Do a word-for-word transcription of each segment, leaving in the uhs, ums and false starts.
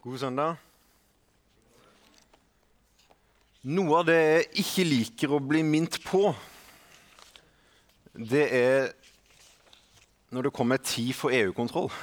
God søndag. Noe av det jeg ikke liker å bli minnet på, det er når det kommer tid for E U-kontroll.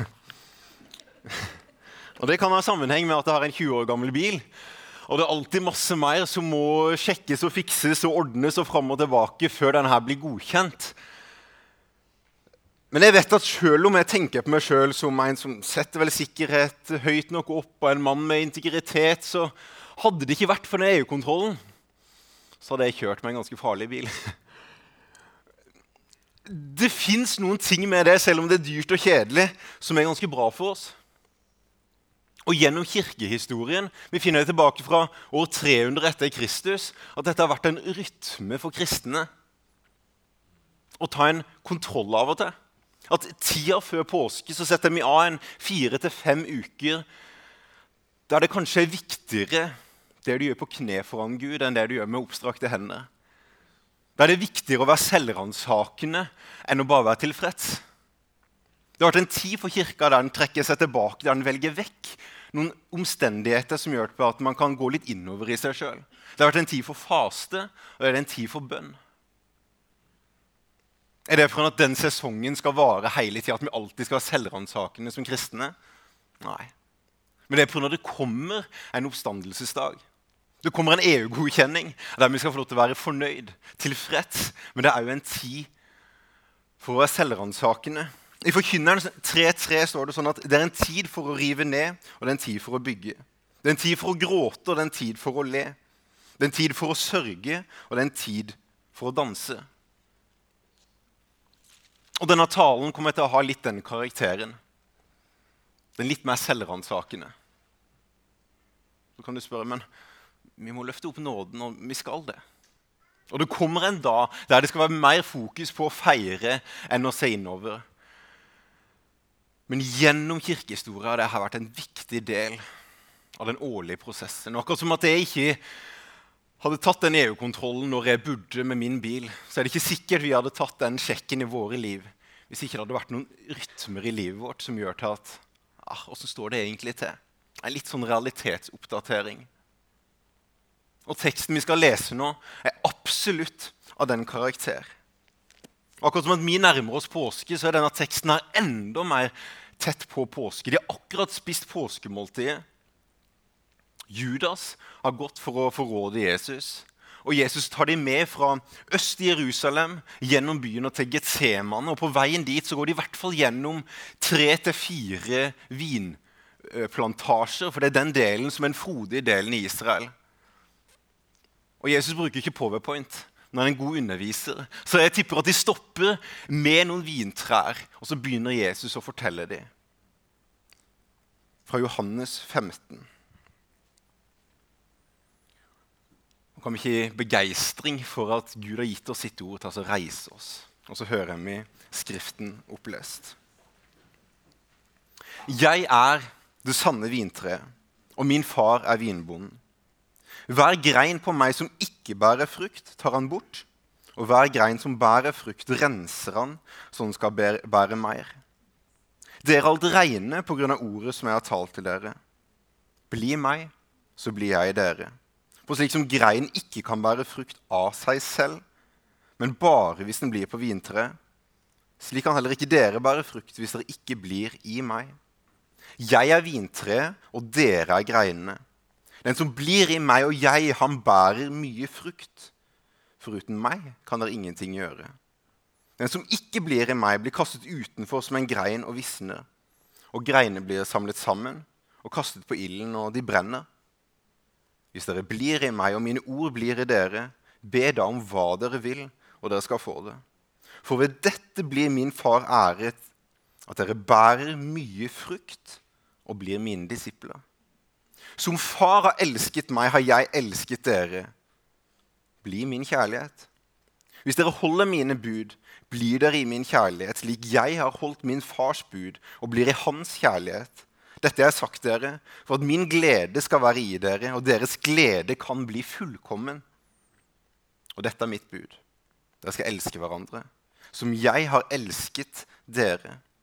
Og det kan ha sammenheng med at jeg har en tjue år gammel bil, og det er alltid masse mer som må sjekkes og fikses og ordnes og frem og tilbake før denne blir godkjent. Men jeg vet at selv om jeg tenker på meg selv som en som setter vel sikkerhet høyt nok opp, og en mann med integritet, så hadde det ikke vært for den E U-kontrollen, så hadde jeg kjørt meg en ganske farlig bil. Det finnes noen ting med det, selv om det er dyrt og kjedelig, som er ganske bra for oss. Og gjennom kirkehistorien, vi finner det tilbake fra år tre hundre etter Kristus, at dette har vært en rytme for kristne. Å ta en kontroll av og til. At tida før påske så setter vi av en fire til fem uker der det kanskje er viktigere det du gjør på kne foran Gud enn det du gjør med oppstrakte hender. Der det er viktigere å være selvransakende enn å bare være tilfreds. Det har vært en tid for kirka der den trekker seg tilbake, der den velger vekk noen omstendigheter som gjør at man kan gå litt innover i seg selv. Det har vært en tid for faste, og det er en tid for bønn. Er det for at den sesongen skal vare hele tiden, at vi alltid skal være selvransakende som kristne? Nei. Men det er for at det kommer en oppstandelsesdag. Det kommer en E U-godkjenning, der vi skal få lov til å være fornøyd, tilfreds. Men det er jo en tid for å være selvransakende. I Forkynneren tre tre står det sånn at det er en tid for å rive ned, og det er en tid for å bygge. Det er en tid for å gråte, og det er en tid for å le. Det er en tid for å sørge, og det er en tid for å danse. Og denne talen kommer til å ha litt den karakteren. Den litt mer selvransakende. Så kan du spørre, men vi må løfte opp nåden, og vi skal det. Og det kommer en dag der det skal være mer fokus på å feire enn å se innover. Men gjennom kirkehistoria har det har vært en viktig del av den årlige prosessen. Og akkurat som at jeg ikke hadde tatt den E U-kontrollen når jeg burde med min bil, så er det ikke sikkert vi hadde tatt den sjekken i våre liv, hvis ikke det hadde vært noen rytmer i livet vårt som gjør til at, ah, hvordan står det egentlig til? En litt sånn realitetsoppdatering. Og teksten vi skal lese nå er absolutt av den karakter. Akkurat som at vi nærmer oss påske, så er denne teksten her enda mer tett på påske. De har akkurat spist påskemåltidet. Judas har gått for å forråde Jesus, og Jesus tar dem med fra øst i Jerusalem, gjennom byen og til Getsemane, og på veien dit så går de i hvert fall gjennom tre til fire vinplantasjer, for det er den delen som er den frodige delen i Israel. Og Jesus bruker ikke PowerPoint når han er en god underviser, så jeg tipper at de stopper med noen vintrær, og så begynner Jesus å fortelle dem. Fra Johannes femten. Og kan vi ikke gi begeistring for at Gud har gitt oss sitt ord til å reise oss. Og så hører vi skriften opplest. Jeg er det sanne vintreet, og min far er vinbonden. Hver grein på meg som ikke bærer frukt, tar han bort, og hver grein som bærer frukt, renser han, så han skal bære mer. Dere er alt reine på grunn av ordet som jeg har talt til dere. Bli meg, så blir jeg dere. For slik som grein ikke kan bære frukt av seg selv, men bare hvis den blir på vintreet, slik kan heller ikke dere bære frukt hvis dere ikke blir i meg. Jeg er vintreet, og dere er greinene. Den som blir i meg og jeg, han bærer mye frukt. Foruten meg kan dere ingenting gjøre. Den som ikke blir i meg, blir kastet utenfor som en grein og visner. Og greinene blir samlet sammen og kastet på ilden, og de brenner. Hvis dere blir i meg, og mine ord blir i dere, be da om hva dere vil, og dere skal få det. For ved dette blir min far æret, at dere bærer mye frukt og blir mine disipler. Som far har elsket meg, har jeg elsket dere. Bli min kjærlighet. Hvis dere holder mine bud, blir dere i min kjærlighet, slik jeg har holdt min fars bud, og blir i hans kjærlighet. Dette har jeg sagt dere, for at min glede skal være i dere, og deres glede kan bli fullkommen. Og dette er mitt bud. Dere skal elske hverandre, som jeg har elsket dere.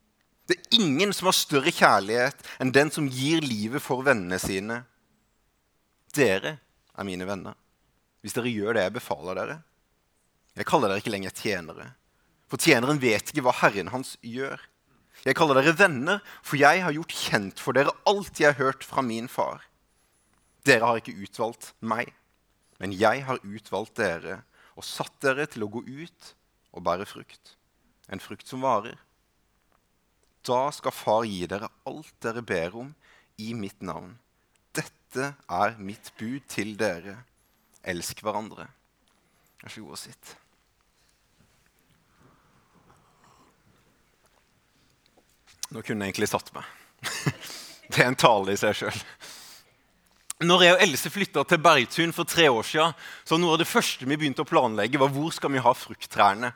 Det er ingen som har større kjærlighet enn den som gir livet for vennene sine. Dere er mine venner, hvis dere gjør det jeg befaler dere. Jeg kaller dere ikke lenger tjenere, for tjeneren vet ikke hva Herren hans gjør. Jeg kaller dere venner, for jeg har gjort kjent for dere alt jeg har hørt fra min far. Dere har ikke utvalgt meg, men jeg har utvalgt dere og satt dere til å gå ut og bære frukt, en frukt som varer. Da skal far gi dere alt dere ber om i mitt navn. Dette er mitt bud til dere. Elsk hverandre. Vær så god og sitt. Nå kunne jeg egentlig satt meg. Det er en tale i seg selv. Når jeg og Else flyttet til Bergtun for tre år siden, så noe av det første vi begynte å planlegge var hvor skal vi ha frukttrærne.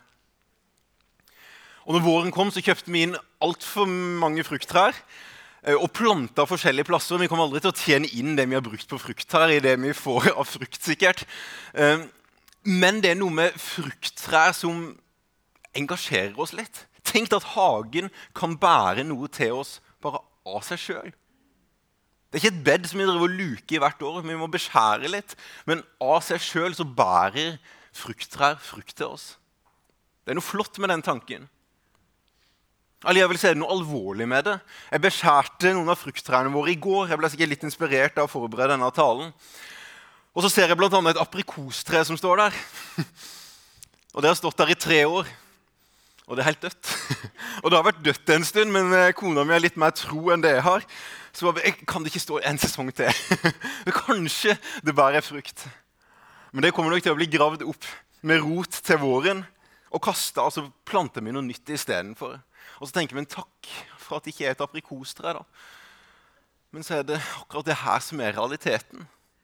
Og når våren kom, så kjøpte vi inn alt for mange frukttrær og plantet forskjellige plasser. Vi kommer aldri til å tjene inn det vi har brukt på frukttrær i det vi får av frukt, sikkert. Men det er noe med frukttrær som engasjerer oss litt. Tenk at hagen kan bære noe til oss bare av seg selv. Det er ikke et bed som vi driver og luker i hvert år, vi må beskjære litt. Men av seg selv så bærer frukttrær frukt til oss. Det er noe flott med den tanken. Alligevel er det noe alvorlig med det. Jeg beskjærte noen av frukttrærne våre i går. Jeg ble sikkert litt inspirert av å forberede denne talen. Og så ser jeg blant annet et aprikostre som står der. Og det har stått der i tre år. Og det er helt dødt. Og det har vært dødt en stund, men kona mi har litt mer tro enn det jeg har. Så jeg kan det ikke stå en sesong til. Kanskje det bare er frukt. Men det kommer nok til å bli gravd opp med rot til våren og kastet, og så planter vi noe nytt i stedet for. Og så tenker vi en takk for at det ikke er et aprikostre da. Men så er det akkurat det her som er realiteten.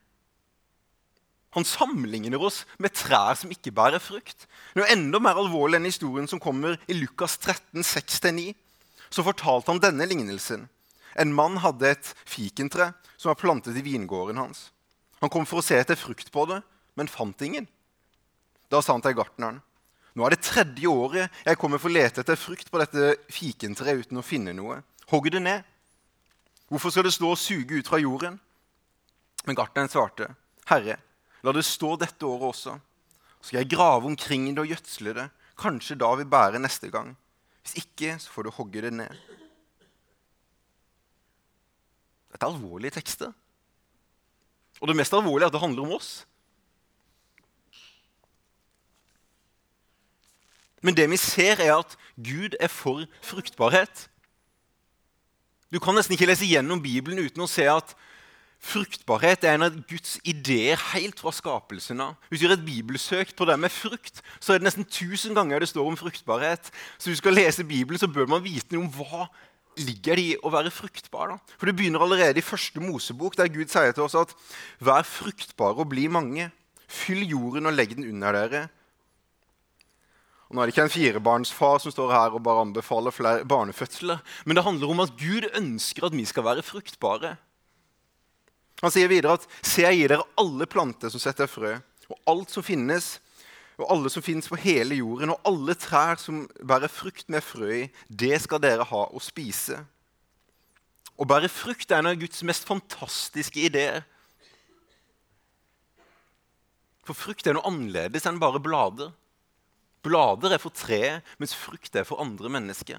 Han sammenligner oss med trær som ikke bærer frukt. Det er enda mer alvorlig enn historien som kommer i Lukas tretten, seks til ni. Så fortalte han denne lignelsen. En mann hadde et fikentre som var plantet i vingården hans. Han kom for å se etter frukt på det, men fant ingen. Da sa han til gartneren: nå er det tredje året jeg kommer for å lete etter frukt på dette fikentreet uten å finne noe. Hogg det ned. Hvorfor skal det stå og suge ut fra jorden? Men gartneren svarte: Herre, la det stå dette året også. Så skal jeg grave omkring det og gjødsle det. Kanskje da vil bære neste gang. Hvis ikke, så får du hogge det ned. Dette er alvorlige tekster. Og det mest alvorlige er at det handler om oss. Men det vi ser er at Gud er for fruktbarhet. Du kan nesten ikke lese gjennom Bibelen uten å se at fruktbarhet er en av Guds ideer helt fra skapelsen av. Hvis du gjør et bibelsøk på det med frukt, så er det nesten tusen ganger det står om fruktbarhet. Så hvis du skal lese Bibelen, så bør man vite noe om hva ligger det i å være fruktbar. Da? For det begynner allerede i første Mosebok, der Gud sier til oss at vær fruktbare og bli mange. Fyll jorden og legg den under dere. Og nå er det ikke en firebarnsfar som står her og bare anbefaler flere barnefødsler, men det handler om at Gud ønsker at vi skal være fruktbare. Han sier videre at «Se, jeg gir dere alle planter som setter frø, og alt som finnes, og alle som finnes på hele jorden, og alle trær som bærer frukt med frø i, det skal dere ha å spise.» Å bære frukt er en av Guds mest fantastiske ideer. For frukt er noe annerledes enn bare blader. Blader er for treet, mens frukt er for andre mennesker.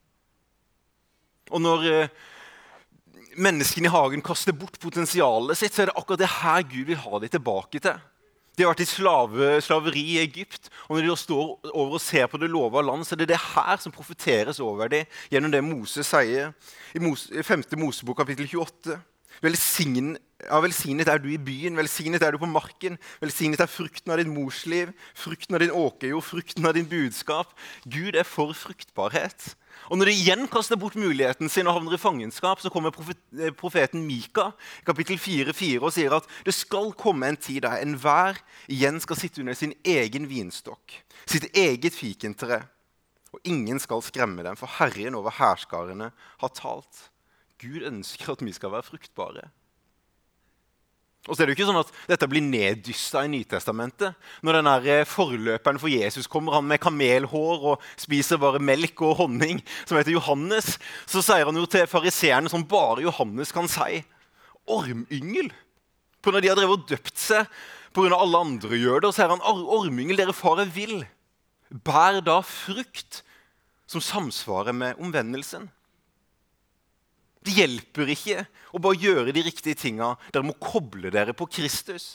Og når eh, menneskene i hagen kaster bort potensialet sitt, så er det akkurat det her Gud vil ha dem tilbake til. De har vært i slave, slaveri i Egypt, og når de da står over og ser på det lova land, så er det det her som profeteres over dem gjennom det Moses sier i Mose, femte Mosebok kapittel tjueåtte. Velsign, ja, velsignet er du i byen, velsignet er du på marken, velsignet er frukten av din mors liv, frukten av din åkerjord, frukten av din budskap. Gud er for fruktbarhet. Og når de igjen kaster bort muligheten sin og havner i fangenskap, så kommer profeten Mika, kapittel fire fire, og sier at det skal komme en tid der enhver igjen skal sitte under sin egen vinstokk, sitt eget fikentre, og ingen skal skremme dem, for Herren over hærskarene har talt. Gud ønsker at vi skal være fruktbare. Og så er det jo ikke sånn at dette blir neddystet i Nytestamentet. Når den her forløperen for Jesus kommer, han med kamelhår og spiser bare melk og honning, som heter Johannes, så sier han jo til fariseerne som bare Johannes kan si, ormyngel. På når de har drevet og døpt seg, på grunn av alle andre gjør det, og så sier han, ormyngel, dere far er vill. Bær da frukt som samsvarer med omvendelsen. Det hjelper ikke å bare gjøre de riktige tingene. Dere må koble dere på Kristus.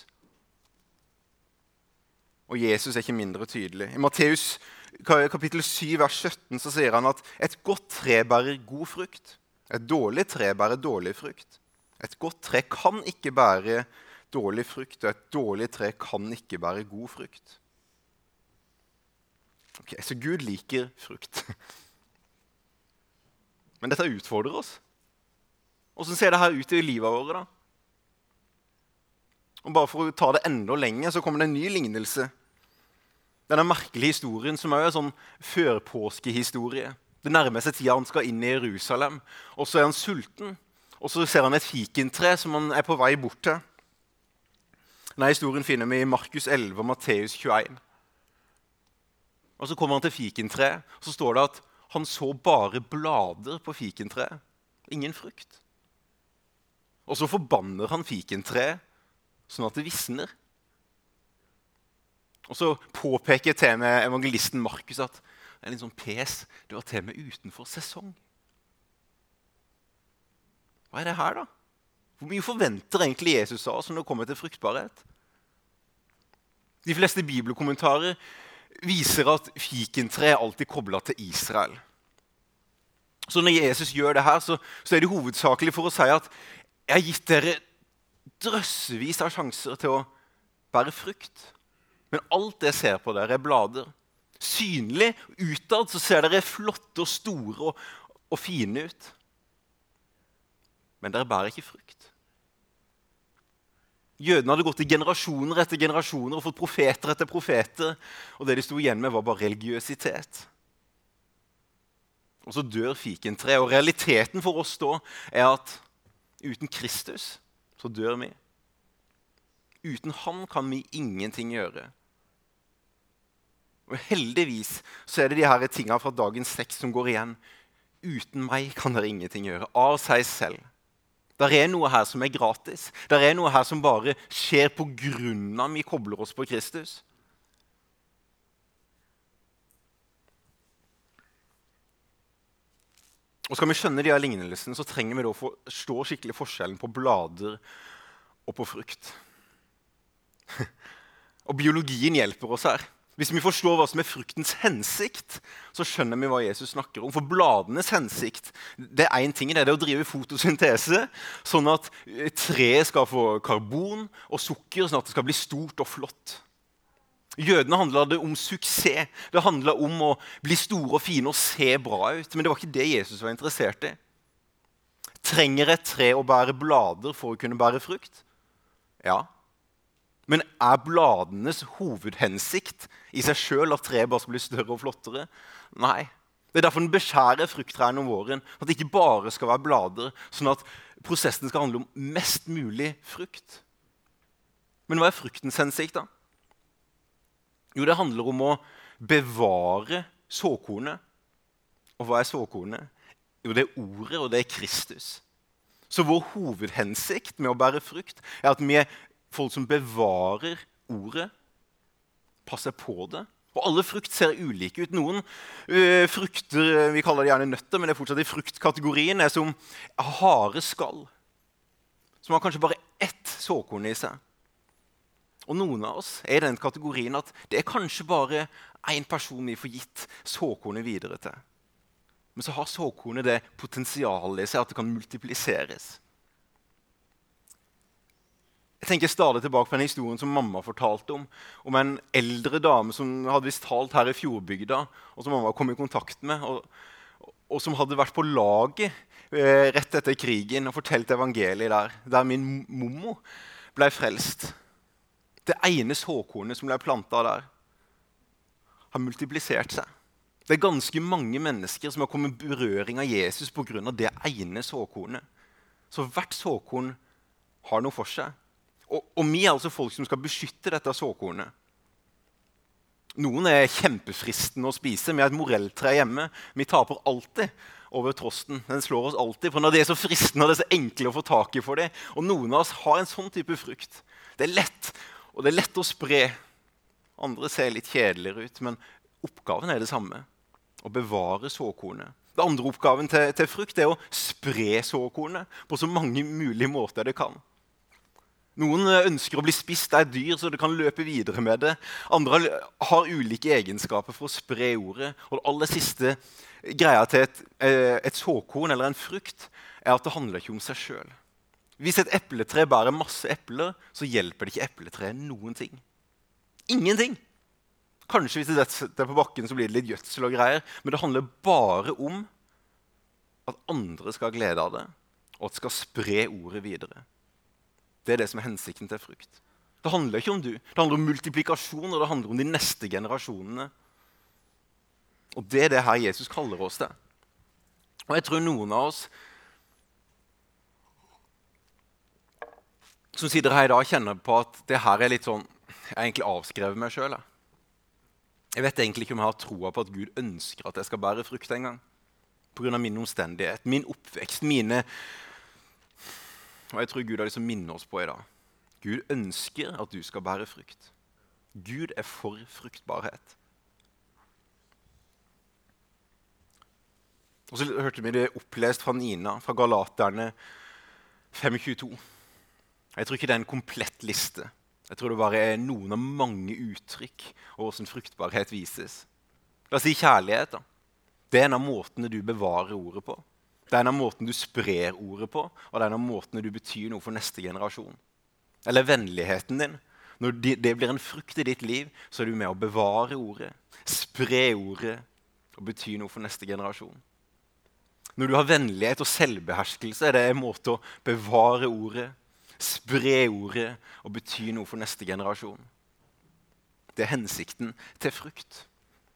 Og Jesus er ikke mindre tydelig. I Matteus kapittel syv, vers sytten, så sier han at et godt tre bærer god frukt. Et dårlig tre bærer dårlig frukt. Et godt tre kan ikke bære dårlig frukt, og et dårlig tre kan ikke bære god frukt. Ok, så Gud liker frukt. Men dette utfordrer oss. Hvordan ser det her ut i livet vårt da? Og bare for å ta det enda lenger, så kommer det en ny lignelse. Denne merkelige historien som er en sånn førpåskehistorie. Det nærmer seg tida han skal inn i Jerusalem, og så er han sulten. Og så ser han et fikentre som han er på vei bort til. Denne historien finner vi i Markus elleve og Matteus tjueen. Og så kommer han til fikentre, og så står det at han så bare blader på fikentreet. Ingen frukt. Og så forbanner han fikentreet, sånn at det visner. Og så påpeker til med evangelisten Markus at det er litt sånn pes, det var til med utenfor sesong. Hva er det her da? Hvor mye forventer egentlig Jesus av oss når det kommer til fruktbarhet? De fleste bibelkommentarer viser at fikentreet er alltid koblet til Israel. Så når Jesus gjør det her, så, så er det hovedsakelig for å si at jeg har gitt dere drøssevis av sjanser til å bære frukt. Men alt det ser på dere er blader. Synlig, utad, så ser dere flotte og store og, og fine ut. Men dere bærer ikke frukt. Jødene hadde gått i generasjoner etter generasjoner og fått profeter etter profeter, og det de sto igjen med var bare religiøsitet. Og så dør fikentreet, og realiteten for oss da er at uten Kristus så dør vi. Uten han kan vi ingenting gjøre. Og heldigvis så er det de her tingene fra dagens tekst som går igjen. Uten meg kan dere ingenting gjøre, av seg selv. Der er noe her som er gratis. Der er noe her som bare skjer på grunn av vi kobler oss på Kristus. Og skal vi skjønne de her lignelsene, så trenger vi da å forstå skikkelig forskjellen på blader og på frukt. Og biologien hjelper oss her. Hvis vi forstår hva som er fruktens hensikt, så skjønner vi hva Jesus snakker om. For bladenes hensikt, det er en ting, det er det å drive fotosyntese, sånn at treet skal få karbon og sukker, sånn at det skal bli stort og flott. Jødene handlet det om suksess. Det handlet om å bli store og fine og se bra ut. Men det var ikke det Jesus var interessert i. Trenger et tre å bære blader for å kunne bære frukt? Ja. Men er bladenes hovedhensikt i seg selv at treet bare skal bli større og flottere? Nei. Det er derfor den beskjærer frukttrærne om våren. At det ikke bare skal være blader, sånn at prosessen skal handle om mest mulig frukt. Men hva er fruktens hensikt da? Jo, det handler om å bevare såkornet. Og hva er såkornet? Jo, det er ordet, og det er Kristus. Så vår hovedhensikt med å bære frukt er at vi er folk som bevarer ordet, passer på det. Og alle frukt ser ulike ut. Noen øh, frukter, vi kaller det gjerne nøtter, men det er fortsatt i fruktkategorien, er som harde skall. Som har kanskje bare ett såkorn i seg. Og noen av oss er i den kategorien at det er kanskje bare en person vi får gitt såkornet videre til. Men så har såkornet det potensialet i seg at det kan multipliseres. Jeg tenker stadig tilbake på den historien som mamma fortalte om, om en eldre dame som hadde visst talt her i Fjordbygda, og som mamma kom i kontakt med, og, og som hadde vært på laget eh, rett etter krigen og fortalt evangeliet der, der min mommo ble frelst. Det ene såkornet som ble plantet der, har multiplisert seg. Det er ganske mange mennesker som har kommet i berøring av Jesus på grunn av det ene såkornet. Så hvert såkorn har noe for seg. Og, og vi er altså folk som skal beskytte dette såkornet. Noen er kjempefristende å spise. Vi har et morelltre hjemme. Vi taper alltid over trosten. Den slår oss alltid, for når det er så fristende og det er så enkelt å få tak i for det. Og noen av oss har en sånn type frukt. Det er lett, og det er lett å spre. Andre ser litt kjedeligere ut, men oppgaven er det samme. Å bevare såkornet. Det andre oppgaven til, til frukt er å spre såkornet på så mange mulige måter det kan. Noen ønsker å bli spist av et dyr, så det kan løpe videre med det. Andre har ulike egenskaper for å spre ordet. Og det aller siste greia til et, et såkorn eller en frukt er at det handler ikke om seg selv. Hvis et epletre bærer masse epler, så hjelper det ikke epletreet noen ting. Ingenting. Kanskje hvis det er på bakken, så blir det litt gjødsel og greier. Men det handler bare om at andre skal ha glede av det, og at det skal spre ordet videre. Det er det som er hensikten til frukt. Det handler ikke om du. Det handler om multiplikasjon, og det handler om de neste generasjonene. Og det er det her Jesus kaller oss til. Og jeg tror noen av oss som sitter her i dag kjenner på at det her er litt sånn, jeg har egentlig avskrevet meg selv. Jeg vet egentlig ikke om jeg har troa på at Gud ønsker at jeg skal bære frukt en gang. På grunn av min omstendighet, min oppvekst, mine... Og jeg tror Gud har lyst til å minne oss på i dag. Gud ønsker at du skal bære frukt. Gud er for fruktbarhet. Og så hørte vi det opplest fra Nina, fra Galaterne fem tjueto. Jeg tror ikke det er en komplett liste. Jeg tror det bare er noen av mange uttrykk og hvordan fruktbarhet vises. La oss si kjærlighet da. Det er en av måtene du bevarer ordet på. Det er en av måtene du sprer ordet på, og det er en av måtene du betyr noe for neste generasjon. Eller vennligheten din. Når det blir en frukt i ditt liv, så er du med å bevare ordet, spre ordet, og bety noe for neste generasjon. Når du har vennlighet og selvbeherskelse, er det en måte å bevare ordet, spre ordet, og bety noe for neste generasjon. Det er hensikten til frukt.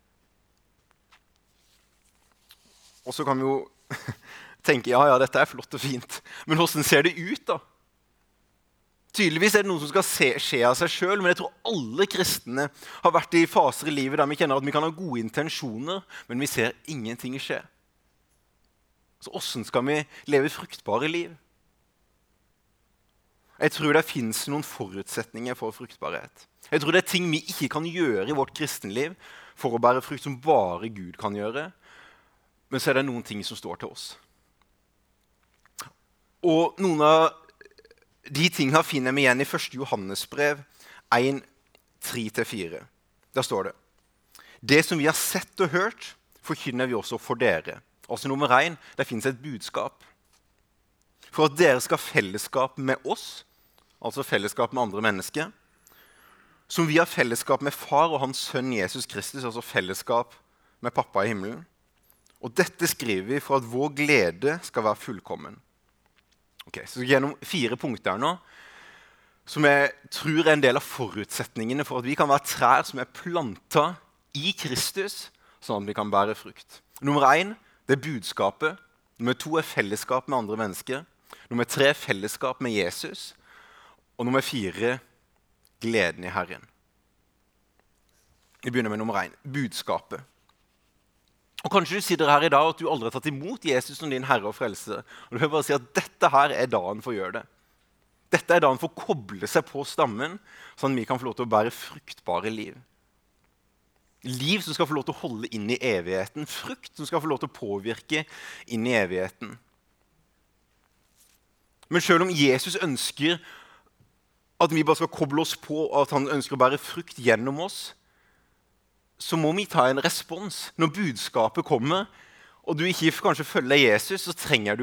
Og så kan vi jo tenke, ja, ja, dette er flott og fint. Men hvordan ser det ut da? Tydeligvis er det noe som skal se, skje av seg selv, men jeg tror alle kristne har vært i faser i livet der vi kjenner at vi kan ha gode intensjoner, men vi ser ingenting skje. Så hvordan skal vi leve fruktbare liv? Jeg tror det finnes noen forutsetninger for fruktbarhet. Jeg tror det er ting vi ikke kan gjøre i vårt kristenliv for å bære frukt som bare Gud kan gjøre, men så er det noen ting som står til oss. Og noen av de tingene finner vi igjen i første Johannes brev en, tre til fire. Der står det: Det som vi har sett og hørt, forkynner vi også for dere. Altså nummer en, det finnes et budskap. For at dere skal ha fellesskap med oss, altså fellesskap med andre mennesker, som vi har fellesskap med far og hans sønn Jesus Kristus, altså fellesskap med pappa i himmelen. Og dette skriver vi for at vår glede skal være fullkommen. Ok, så gjennom fire punkter nå, som jeg tror er en del av forutsetningene for at vi kan være trær som er plantet i Kristus, sånn at vi kan bære frukt. Nummer en, det er budskapet. Nummer to er fellesskap med andre mennesker. Nummer tre, fellesskap med Jesus. Og nummer fire, gleden i Herren. Vi begynner med nummer en, budskapet. Og kanskje du sitter her i dag at du aldri har tatt imot Jesus som din herre og frelser. Og du vil bare si at dette her er dagen for å gjøre det. Dette er dagen for å koble seg på stammen, sånn at vi kan få lov til å bære fruktbare liv. Liv som skal få lov til å holde inn i evigheten. Frukt som skal få lov til å påvirke inn i evigheten. Men selv om Jesus ønsker at vi bare skal koble oss på, og at han ønsker å bære frukt gjennom oss, så må vi ta en respons. Når budskapet kommer, og du ikke kanskje følger Jesus, så trenger du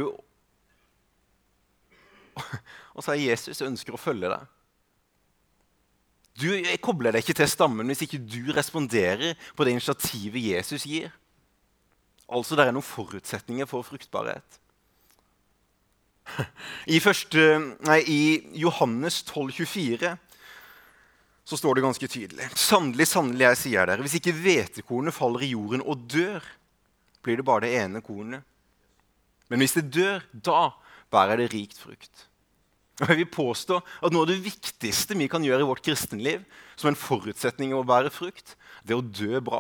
å si Jesus ønsker å følge deg. Du kobler deg ikke til stammen hvis ikke du responderer på det initiativet Jesus gir. Altså, det er noen forutsetninger for fruktbarhet. I, første, nei, i Johannes tolv tjuefire så står det ganske tydelig. Sannelig, sannelig, jeg sier dere, hvis ikke hvetekornet faller i jorden og dør, blir det bare det ene kornet. Men hvis det dør, da bærer det rikt frukt. Og jeg vil påstå at noe av det viktigste vi kan gjøre i vårt kristenliv, som en forutsetning av å bære frukt, det er å dø bra.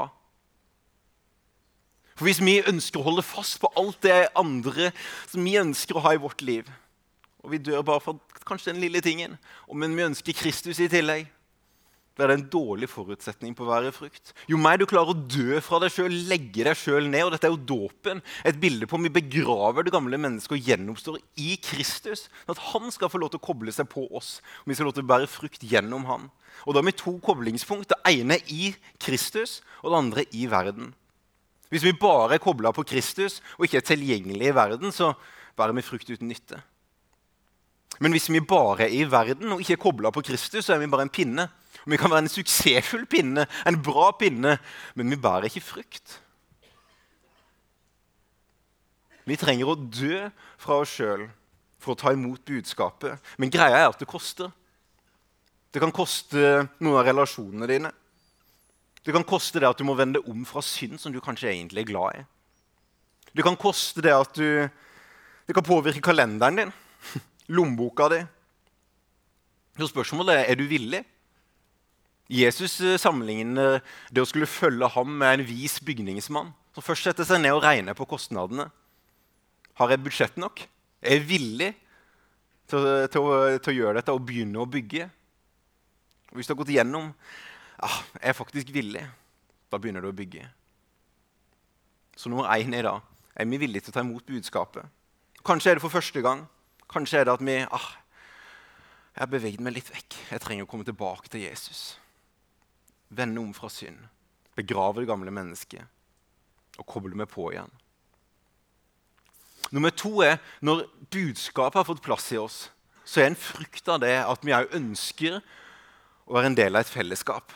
For hvis vi ønsker å holde fast på alt det andre som vi ønsker å ha i vårt liv, og vi dør bare for kanskje den lille tingen, men vi ønsker Kristus i tillegg, da er det en dårlig forutsetning på å være frukt. Jo mer du klarer å dø fra deg selv, legge deg selv ned, og dette er jo dåpen, et bilde på om vi begraver det gamle mennesket og gjenoppstår i Kristus, at han skal få lov til å koble seg på oss, og vi skal få lov til å bære frukt gjennom han. Og da har vi to koblingspunkt, det ene i Kristus, og det andre i verden. Hvis vi bare er koblet på Kristus, og ikke er tilgjengelig i verden, så bærer vi frukt uten nytte. Men hvis vi bare er i verden, og ikke er koblet på Kristus, så er vi bare en pinne. Vi kan være en suksessfull pinne, en bra pinne, men vi bærer ikke frukt. Vi trenger å dø fra oss selv for å ta imot budskapet. Men greia er at det koster. Det kan koste noen av relasjonene dine. Det kan koste det at du må vende om fra synd som du kanskje egentlig er glad i. Det kan koste det at du... Det kan påvirke kalenderen din, lommeboka di. Så spørsmålet er, er du villig? Jesus sammenligner det å skulle følge ham med en vis bygningsmann, som først setter seg ned og regner på kostnadene. Har jeg budsjett nok? Er jeg villig til, til, å, til å gjøre dette og begynne å bygge? Og hvis du har gått igjennom, ah, er jeg faktisk villig, da begynner du å bygge. Så nummer én er da, er vi villige til å ta imot budskapet? Kanskje er det for første gang. Kanskje er det at vi, ah, jeg har beveget meg litt vekk. Jeg trenger å komme tilbake til Jesus. Vende om fra synd, begrave det gamle mennesket og koble meg på igjen. Nummer to er, når budskapet har fått plass i oss, så er en frukt av det at vi også ønsker å være en del av et fellesskap.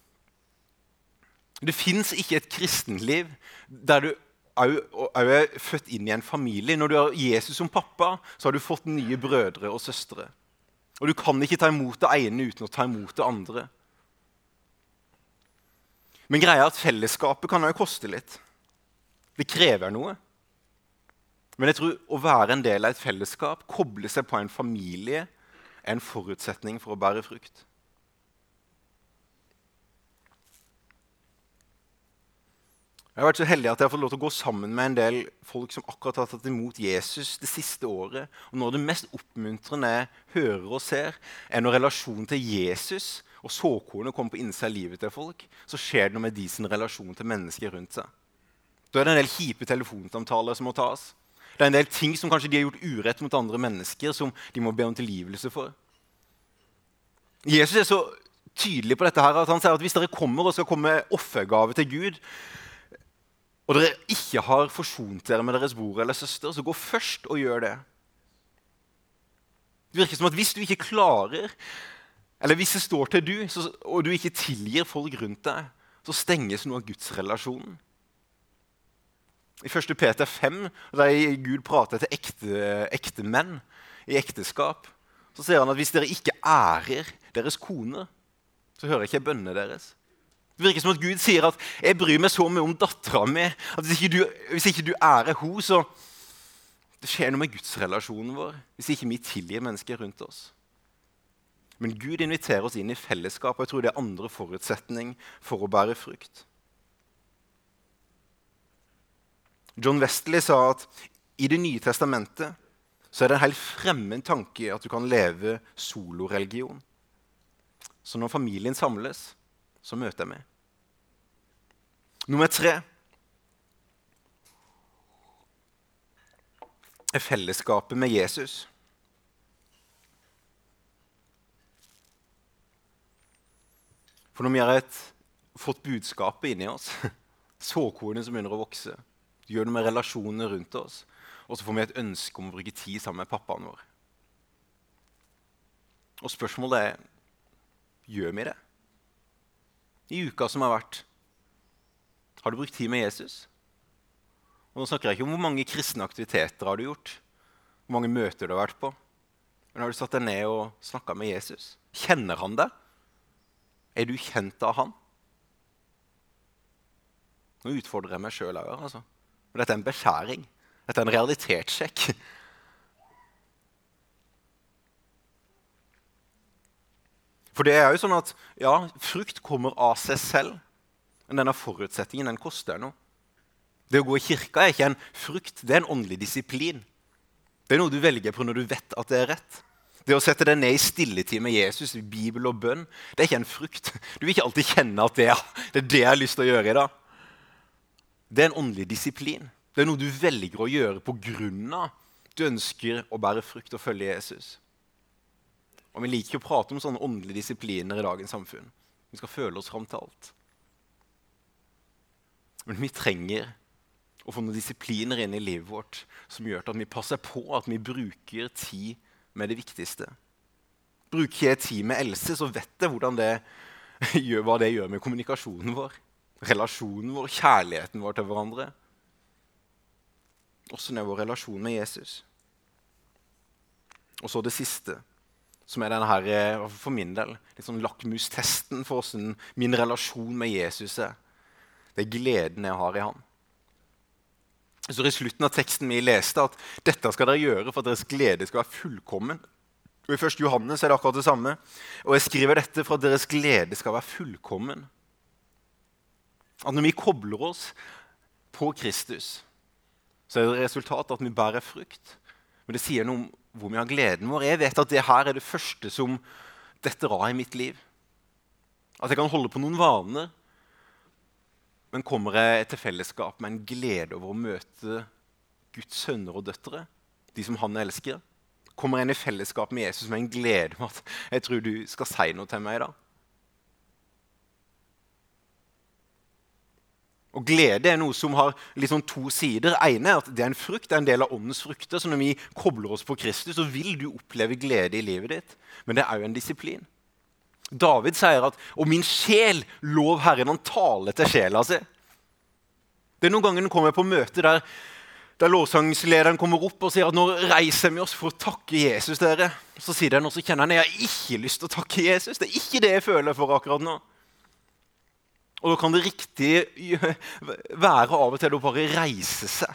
Det finnes ikke et kristenliv der du også er født inn i en familie. Når du har Jesus som pappa, så har du fått nye brødre og søstre. Og du kan ikke ta imot det ene uten å ta imot det andre. Men greia er at fellesskapet kan jo koste litt. Det krever noe. Men jeg tror å være en del av et fellesskap, koble seg på en familie, er en forutsetning for å bære frukt. Jeg har vært så heldig at jeg har fått lov til å gå sammen med en del folk som akkurat har tatt imot Jesus det siste året. Og noe av det mest oppmuntrende jeg hører og ser, er når relasjonen til Jesus og såkornet kommer på innsida av livet til folk, så skjer det noe med de sin relasjon til mennesker rundt seg. Da er det en del kjipe telefonsamtaler som må tas. Det er en del ting som kanskje de har gjort urett mot andre mennesker, som de må be om tilgivelse for. Jesus er så tydelig på dette her, at han sier at hvis dere kommer og skal komme med offergave til Gud, og dere ikke har forsont dere med deres bror eller søster, så gå først og gjør det. Det virker som at hvis du ikke klarer, eller hvis det står til du, så, og du ikke tilgir folk rundt deg, så stenges noe av Guds relasjonen. I første Peter fem, der Gud prater til ekte, ekte menn i ekteskap, så sier han at hvis dere ikke ærer deres koner, så hører ikke jeg bønnene deres. Det virker som at Gud sier at jeg bryr meg så mye om datteren min, at hvis ikke du, hvis ikke du ærer henne, så det skjer noe med Guds relasjonen vår, hvis ikke vi tilgir mennesker rundt oss. Men Gud inviterer oss inn i fellesskap, og jeg tror det er andre forutsetning for å bære frukt. John Wesley sa at i Det nye testamentet så er det en helt fremmed tanke at du kan leve soloreligion. Så når familien samles, så møter jeg meg. Nummer tre er fellesskapet med Jesus. For når vi har et, fått budskapet inni oss, såkornet som begynner å vokse, gjør det med relasjonene rundt oss, og så får vi et ønske om å bruke tid sammen med pappaen vår. Og spørsmålet er, gjør vi det? I uka som har vært, har du brukt tid med Jesus? Og nå snakker jeg ikke om hvor mange kristne aktiviteter har du gjort, hvor mange møter du har vært på, men har du satt deg ned og snakket med Jesus? Kjenner han deg? Er du kjent av han? Nå utfordrer jeg meg selv her, altså. Og dette er en beskjæring. Dette er en realitetssjekk. For det er jo sånn at, ja, frukt kommer av seg selv, men denne forutsetningen, den koster noe. Det å gå i kirka er ikke en frukt, det er en åndelig disiplin. Det er noe du velger på når du vet at det er rett. Det å sette deg ned i stilletid med Jesus, i Bibel og bønn, det er ikke en frukt. Du vil ikke alltid kjenne at det er det, er det jeg har lyst til å gjøre i dag. Det er en åndelig disiplin. Det er noe du velger å gjøre på grunn av du ønsker å bære frukt og følge Jesus. Og vi liker ikke å prate om sånne åndelige disipliner i dagens samfunn. Vi skal føle oss fram til alt. Men vi trenger å få noen disipliner inn i livet vårt som gjør at vi passer på at vi bruker tid med det viktigste. Bruker jeg tid med Else, så vet jeg hvordan det gjør, hva det gjør med kommunikasjonen vår, relasjonen vår, kjærligheten vår til hverandre. Også er vår relasjon med Jesus. Og så det siste, som er denne her, for min del, litt sånn lakmustesten for hvordan min relasjon med Jesus er. Det er gleden jeg har i ham. Så i slutten av teksten vi leste at dette skal dere gjøre for at deres glede skal være fullkommen. Og i første Johannes er det akkurat det samme. Og jeg skriver dette for at deres glede skal være fullkommen. At når vi kobler oss på Kristus, så er det resultatet at vi bærer frukt. Men det sier noe om hvor vi har gleden vår. Jeg vet at det her er det første som detter av i mitt liv. At jeg kan holde på noen vaner, men kommer jeg til fellesskap med en glede over å møte Guds sønner og døtre, de som han elsker? Kommer jeg inn i fellesskap med Jesus med en glede om at jeg tror du skal si noe til meg i dag? Og glede er noe som har liksom to sider. Det ene er at det er en frukt, det er en del av åndens frukter, så når vi kobler oss på Kristus, så vil du oppleve glede i livet ditt. Men det er jo en disiplin. David sier at «Og min sjel lov Herren, han taler til sjela si». Det er noen ganger han kommer på møte der, der lovsangslederen kommer opp og sier at «Nå reiser vi oss for å takke Jesus, dere». Så sier den, og så kjenner han, «Jeg har ikke lyst til å takke Jesus. Det er ikke det jeg føler for akkurat nå». Og da kan det riktig være av og til å bare reise seg.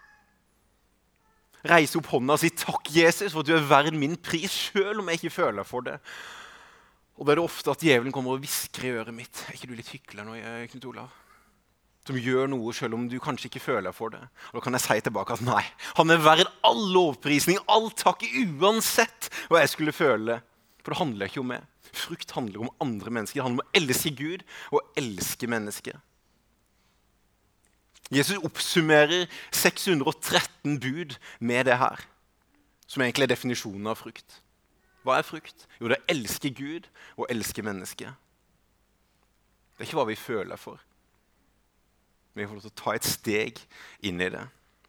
Reise opp hånda og si «Takk, Jesus, for at du er verd min pris, selv om jeg ikke føler for det». Og da er det ofte at djevelen kommer og visker i øret mitt. Er ikke du litt hyggelig nå, Knut Olav? Som gjør noe selv om du kanskje ikke føler for det. Og da kan jeg si tilbake at nei, han er verd all lovprisning, all takk, uansett hva jeg skulle føle. For det handler ikke om meg. Frukt handler om andre mennesker. Det handler om å elske Gud og elske mennesker. Jesus oppsummerer seks hundre og tretten bud med det her, som egentlig er definisjonen av frukt. Hva er frukt? Jo, det er å elske Gud og elske mennesket. Det er ikke hva vi føler for. Vi får lov til å ta et steg inn i det.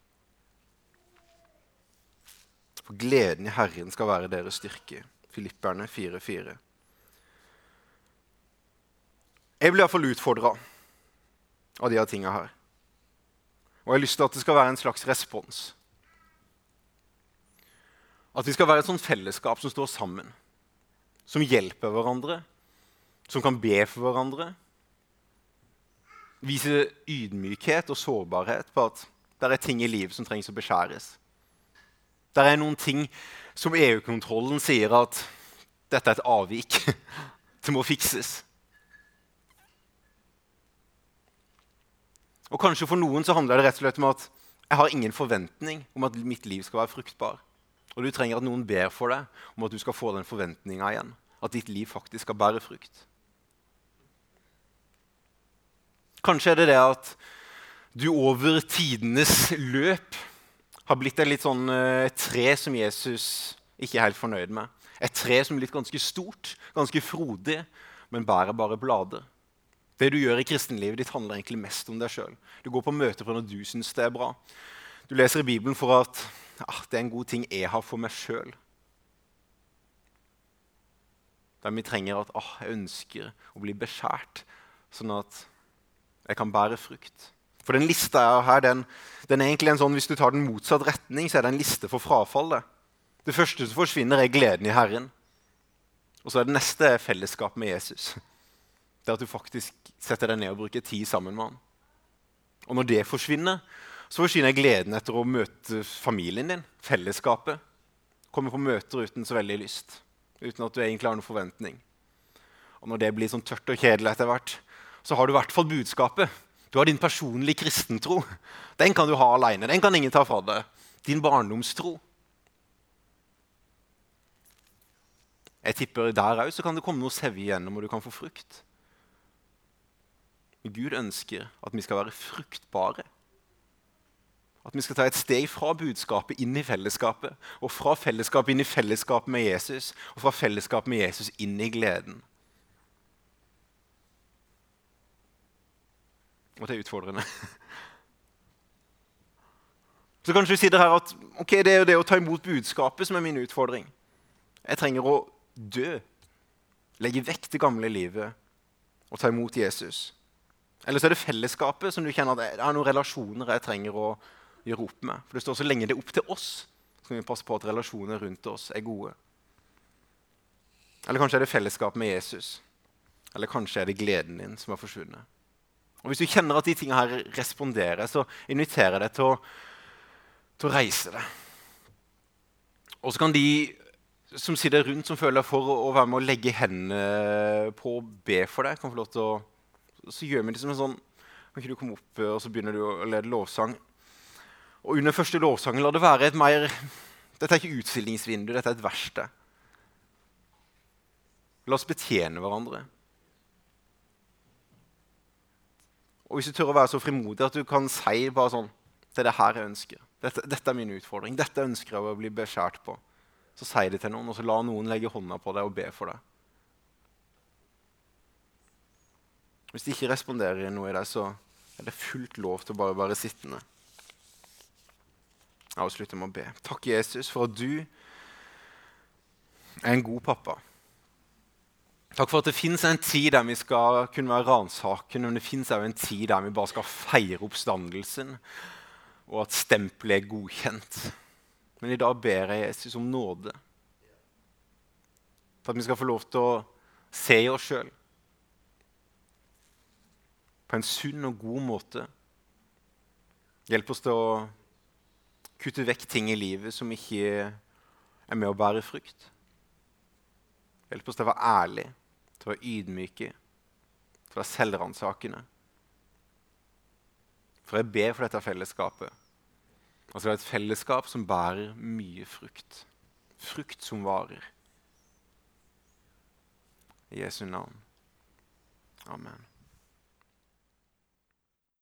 For gleden i Herren skal være deres styrke. Filipperne fire fire. Jeg blir i hvert fall utfordret av de her tingene her. Og jeg har lyst til at det skal være en slags respons. At vi skal være et sånt fellesskap som står sammen, som hjelper hverandre, som kan be for hverandre, vise ydmykhet og sårbarhet på at det er ting i livet som trengs å beskjæres. Det er noen ting som E U-kontrollen sier at dette er et avvik, det må fikses. Og kanskje for noen så handler det rett og slett om at jeg har ingen forventning om at mitt liv skal være fruktbar. Og du trenger at noen ber for deg om at du skal få den forventningen igjen. At ditt liv faktisk skal bære frukt. Kanskje er det det at du over tidenes løp har blitt et litt sånn uh, tre som Jesus ikke er helt fornøyd med. Et tre som er blitt ganske stort, ganske frodig, men bærer bare blader. Det du gjør i kristenlivet ditt handler egentlig mest om deg selv. Du går på møte for når du synes det er bra. Du leser i Bibelen for at ah, det er en god ting jeg har for meg selv. Der vi trenger at ah, jeg ønsker å bli beskjært, sånn at jeg kan bære frukt. For den lista her, den, den er egentlig en sånn, hvis du tar den motsatt retning, så er det en liste for frafall. Det, det første som forsvinner er gleden i Herren. Og så er det neste fellesskap med Jesus. Det er at du faktisk setter deg ned og bruker tid sammen med han. Og når det forsvinner, så forsvinner gleden etter å møte familien din, fellesskapet. Komme på møter uten så veldig lyst, uten at du egentlig har noen forventning. Og når det blir sånn tørt og kjedelig etter hvert, så har du i hvert fall budskapet. Du har din personlige kristentro. Den kan du ha alene. Den kan ingen ta fra deg. Din barndomstro. Jeg tipper der også, så kan det komme noe sevje igjennom, og du kan få frukt. Gud ønsker at vi skal være fruktbare. At vi skal ta et steg fra budskapet inn i fellesskapet, og fra fellesskapet inn i fellesskapet med Jesus, og fra fellesskapet med Jesus inn i gleden. Og det er utfordrende. Så kanskje du sier her at ok, det er jo det å ta imot budskapet som er min utfordring. Jeg trenger å dø, legge vekk det gamle livet og ta imot Jesus. Eller så er det fellesskapet som du kjenner at det er noen relasjoner jeg trenger å gjøre opp med. For det står så lenge det er opp til oss, så kan vi passe på at relasjoner rundt oss er gode. Eller kanskje er det fellesskap med Jesus. Eller kanskje er det gleden din som er forsvunnet. Og hvis du kjenner at de tingene her responderer, så inviterer jeg deg til å, til å reise deg. Og så kan de som sitter rundt, som føler for å, å være med å legge hendene på og be for deg, kan få lov til å, så gjør vi det som en sånn, kan ikke du komme opp, og så begynner du å lede lovsang. Og under første lovsangen, la det være et mer, dette er ikke utstillingsvindu, dette er et verksted. La oss betjene hverandre. Og hvis du tør å være så frimodig at du kan si bare sånn, det er det her jeg ønsker. Dette, dette er min utfordring. Dette ønsker jeg å bli beskjært på. Så si det til noen, og så la noen legge hånda på deg og be for deg. Hvis de ikke responderer i noe i deg, så er det fullt lov til å bare være sittende. Jeg avslutter med å be. Takk, Jesus, for at du er en god pappa. Takk for at det finnes en tid der vi skal kunne være ransakende, men det finnes også en tid der vi bare skal feire oppstandelsen, og at stempelet er godkjent. Men i dag ber jeg Jesus om nåde. For at vi skal få lov til å se oss selv på en sunn og god måte. Hjelp oss til å kutte vekk ting i livet som ikke er med å bære frukt. Hjelp oss til å være ærlige, til å være ydmyke, til å være selvransakende. For jeg ber for dette fellesskapet. Og så er det et fellesskap som bærer mye frukt. Frukt som varer. I Jesu navn. Amen.